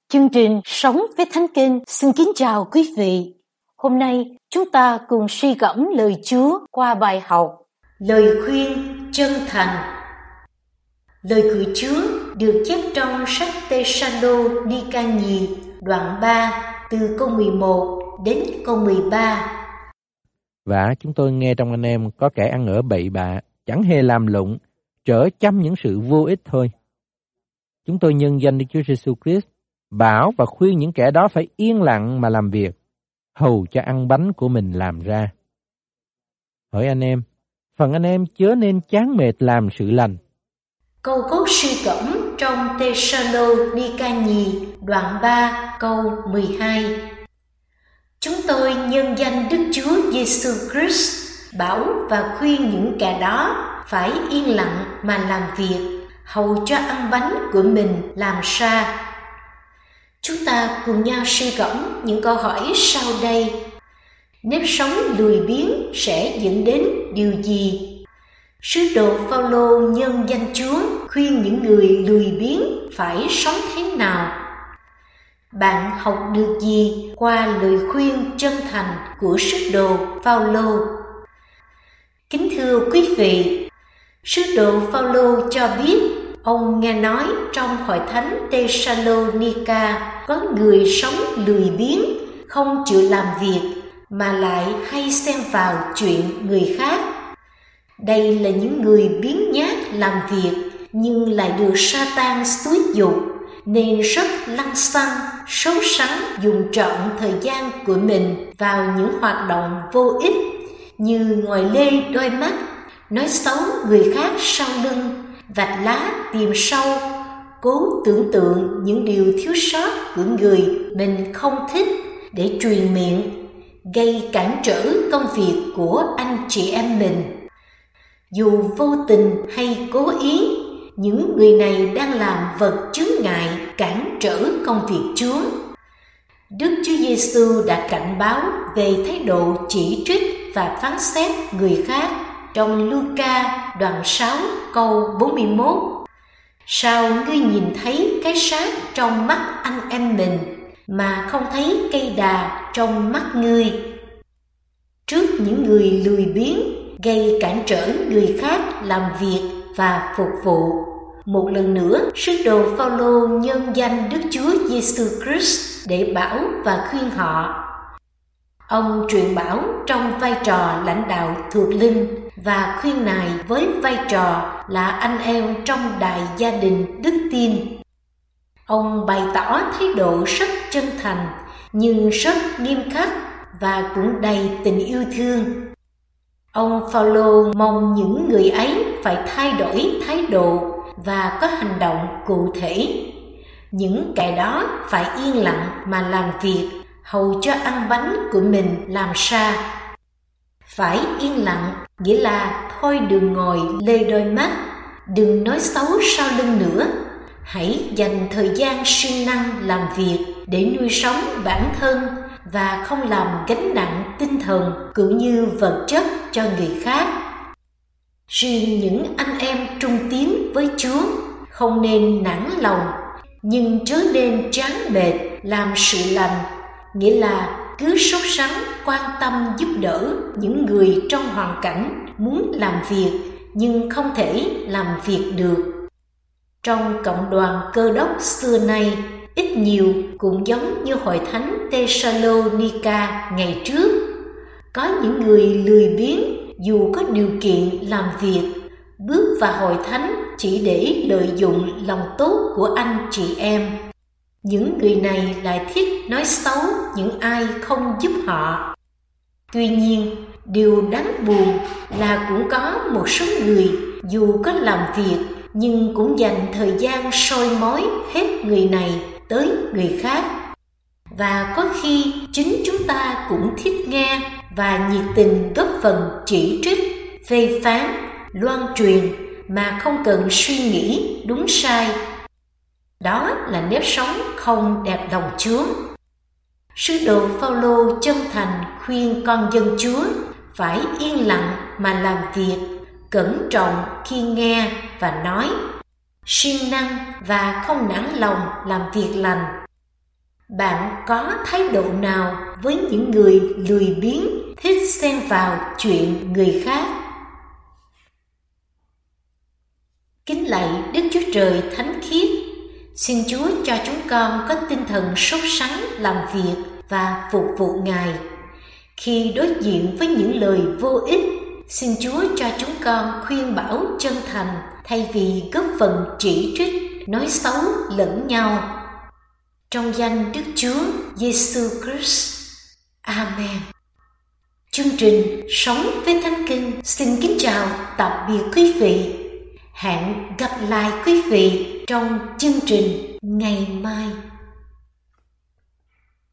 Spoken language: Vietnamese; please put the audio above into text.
Chương trình Sống với Thánh Kinh xin kính chào quý vị. Hôm nay chúng ta cùng suy gẫm lời Chúa qua bài học Lời khuyên chân thành. Lời của Chúa được chép trong sách Tê-sa-lô-ni-ca nhì đoạn 3 từ câu 11 đến câu 13. Và chúng tôi nghe trong anh em có kẻ ăn ở bậy bạ, chẳng hề làm lụng, trở chăm những sự vô ích thôi. Chúng tôi nhân danh Đức Chúa Giêsu Christ bảo và khuyên những kẻ đó phải yên lặng mà làm việc, hầu cho ăn bánh của mình làm ra. Hỏi anh em, phần anh em chớ nên chán mệt làm sự lành. Câu cốt suy gẫm trong Tê-sa-lô-ni-ca nhì đoạn 3 câu 12. Chúng tôi nhân danh Đức Chúa Giêsu Christ bảo và khuyên những kẻ đó phải yên lặng mà làm việc, hầu cho ăn bánh của mình làm ra. Chúng ta cùng nhau suy gẫm những câu hỏi sau đây. Nếp sống lười biếng sẽ dẫn đến điều gì? Sứ đồ Phao-lô nhân danh Chúa khuyên những người lười biếng phải sống thế nào? Bạn học được gì qua lời khuyên chân thành của sứ đồ Phao-lô? Kính thưa quý vị, sứ đồ Phao-lô cho biết ông nghe nói trong hội thánh Tê-sa-lô-ni-ca có người sống lười biếng, không chịu làm việc mà lại hay xen vào chuyện người khác. Đây là những người biếng nhác làm việc nhưng lại được Sa-tan xúi giục nên rất lăng xăng, sốt sắng dùng trọn thời gian của mình vào những hoạt động vô ích như ngồi lê đôi mắt, nói xấu người khác sau lưng, vạch lá tìm sâu, cố tưởng tượng những điều thiếu sót của người mình không thích để truyền miệng, gây cản trở công việc của anh chị em mình. Dù vô tình hay cố ý, những người này đang làm vật chướng ngại cản trở công việc Chúa. Đức Chúa Giêsu đã cảnh báo về thái độ chỉ trích và phán xét người khác trong Luca đoạn 6 câu 41. Sao ngươi nhìn thấy cái xác trong mắt anh em mình mà không thấy cây đà trong mắt ngươi? Trước những người lười biếng gây cản trở người khác làm việc và phục vụ, một lần nữa sứ đồ Phao-lô nhân danh Đức Chúa Giêsu Christ để bảo và khuyên họ. Ông truyền bảo trong vai trò lãnh đạo thuộc linh và khuyên nài với vai trò là anh em trong đại gia đình đức tin. Ông bày tỏ thái độ rất chân thành nhưng rất nghiêm khắc và cũng đầy tình yêu thương. Ông Phao-lô mong những người ấy phải thay đổi thái độ và có hành động cụ thể. Những kẻ đó phải yên lặng mà làm việc, hầu cho ăn bánh của mình làm ra. Phải yên lặng nghĩa là thôi đừng ngồi lê đôi mắt, đừng nói xấu sau lưng nữa. Hãy dành thời gian siêng năng làm việc để nuôi sống bản thân và không làm gánh nặng tinh thần cũng như vật chất cho người khác. Riêng những anh em trung tín với Chúa không nên nản lòng, nhưng chớ nên chán mệt làm sự lành, nghĩa là cứ sốt sắng quan tâm giúp đỡ những người trong hoàn cảnh muốn làm việc nhưng không thể làm việc được. Trong cộng đoàn Cơ đốc xưa nay, ít nhiều cũng giống như hội thánh Tê-sa-lô-ni-ca ngày trước. Có những người lười biếng dù có điều kiện làm việc, bước vào hội thánh chỉ để lợi dụng lòng tốt của anh chị em. Những người này lại thích nói xấu những ai không giúp họ. Tuy nhiên, điều đáng buồn là cũng có một số người dù có làm việc nhưng cũng dành thời gian soi mói hết người này tới người khác. Và có khi chính chúng ta cũng thích nghe và nhiệt tình góp phần chỉ trích, phê phán, loan truyền mà không cần suy nghĩ đúng sai. Đó là nếp sống không đẹp lòng Chúa. Sứ đồ Phao-lô chân thành khuyên con dân Chúa phải yên lặng mà làm việc, cẩn trọng khi nghe và nói, siêng năng và không nản lòng làm việc lành. Bạn có thái độ nào với những người lười biếng, thích xen vào chuyện người khác? Kính lạy Đức Chúa Trời thánh khiết, xin Chúa cho chúng con có tinh thần sốt sắng làm việc và phục vụ Ngài. Khi đối diện với những lời vô ích, xin Chúa cho chúng con khuyên bảo chân thành thay vì góp phần chỉ trích, nói xấu lẫn nhau. Trong danh Đức Chúa Giêsu Christ. Amen. Chương trình Sống với Thánh Kinh xin kính chào tạm biệt quý vị. Hẹn gặp lại quý vị trong chương trình ngày mai.